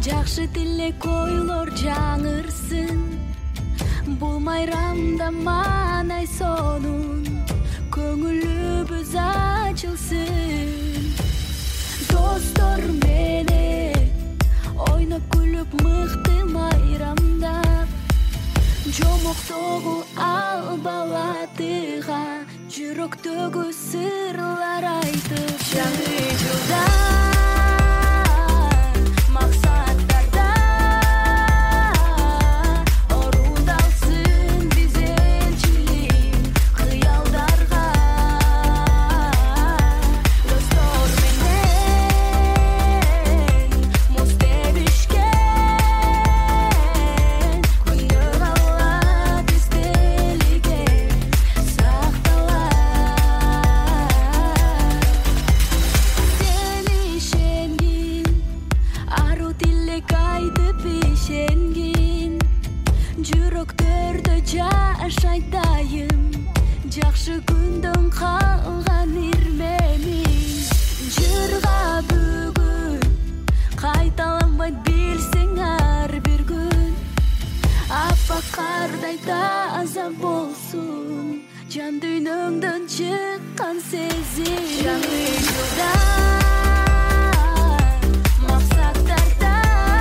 жакшы тилек ойлор жаңырсын. Бул майрамда маанай сонун көңүлүбүз ачылсын. Достор менен ойноп күлүп мыкты майрамда, жомоктогу ал балатыга жүрөктөгү сырлар айтып. Жаңы жылда максаттарда орундалсын биз элчилик кыялдарга. Достор менен муз тебишкен күнү кала биздилиге сакталат. Сен ишенгин, ару тилек айтып ишенгин, жүрөктөрдө жашайт дайым жакшы күндөн калган ирменин. Жырга бүгүн кайталанбайт билсең ар бир күн. Аппак кардай таза болсун жан дүйнөңдөн чыккан сезим. Жаңы жылда максаттарда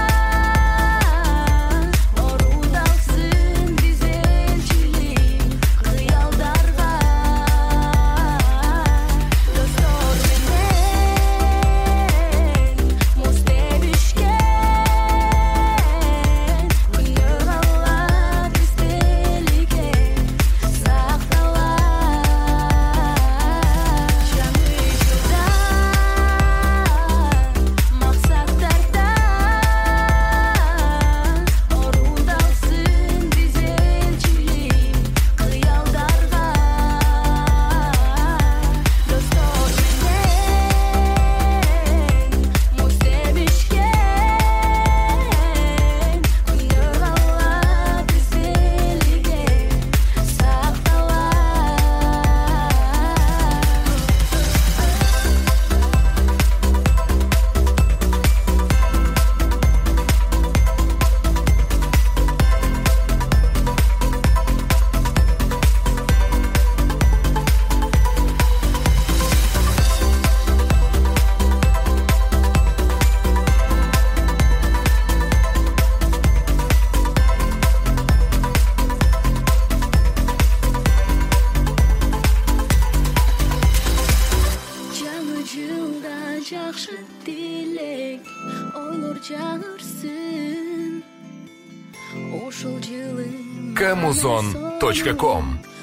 орундалсын биз элчилик кыялдарга. Достор менен муз тебишкен күнү кала биздилиге сакталат. Жаңы жылда максаттарда орундалсын биз элчилик кыялдарга. Достор менен муз тебишкен күнү кала биздилиге жаңы жылда жакшы тилек ойлор жаңырсын. Ушул жылы Камузон.ком